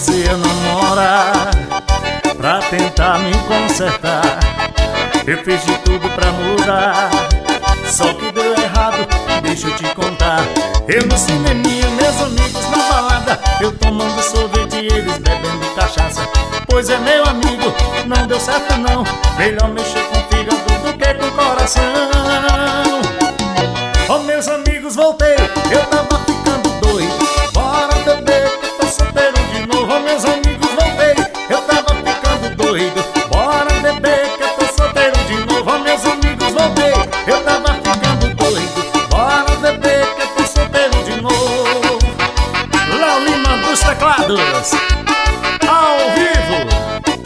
comecei a namorar pra tentar me consertar. Eu fiz de tudo pra mudar, só que deu errado, deixa eu te contar. Eu no cineminha, meus amigos na balada, eu tomando sorvete e eles bebendo cachaça. Pois é, meu amigo, não deu certo não, melhor mexer com o fígado do que com o coração. Oh, meus amigos, voltei, eu tava ficando doido. Bora beber que eu tô solteiro de novo. Oh, meus amigos, voltei, eu tava ficando doido. Bora beber que eu tô solteiro de novo. Oh, meus amigos, voltei, eu tava ficando doido. Bora beber que eu tô solteiro de novo. Léo Lima dos teclados, ao vivo.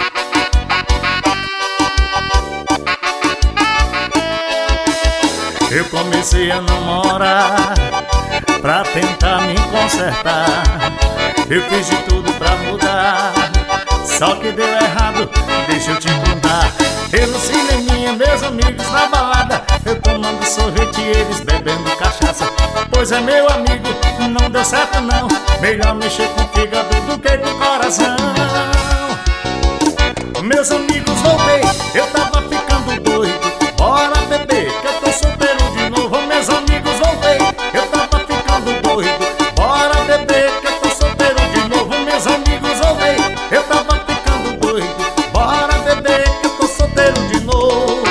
Eu comecei a namorar pra tentar me consertar. Eu fiz de tudo pra mudar, só que deu errado, deixa eu te contar. Eu no cineminha, meus amigos na balada, eu tomando sorvete e eles bebendo cachaça. Pois é, meu amigo, não deu certo não, melhor mexer com o fígado do que com o coração. Meus amigos, voltei, eu tava ficando doido. Bora beber que eu tô solteiro de novo. Meus amigos, voltei, eu tava ficando doido. Bora beber que eu tô solteiro de novo. Meus amigos, voltei, eu tava ficando doido. Bora beber que eu tô solteiro de novo.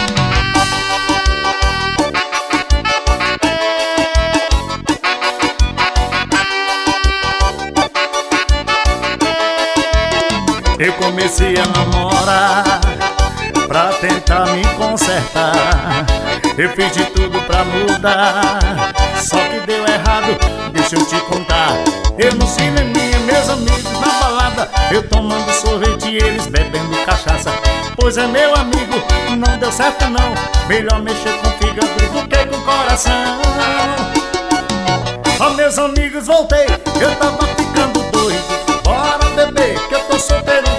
Eu comecei a namorar pra tentar me consertar. Eu fiz de tudo pra mudar, só que deu errado, deixa eu te contar. Eu no cineminha, meus amigos na balada, eu tomando sorvete e eles bebendo cachaça. Pois é, meu amigo, não deu certo não, melhor mexer com o fígado do que com o coração. Oh, meus amigos, voltei, eu tava ficando doido. Bora beber que eu tô solteiro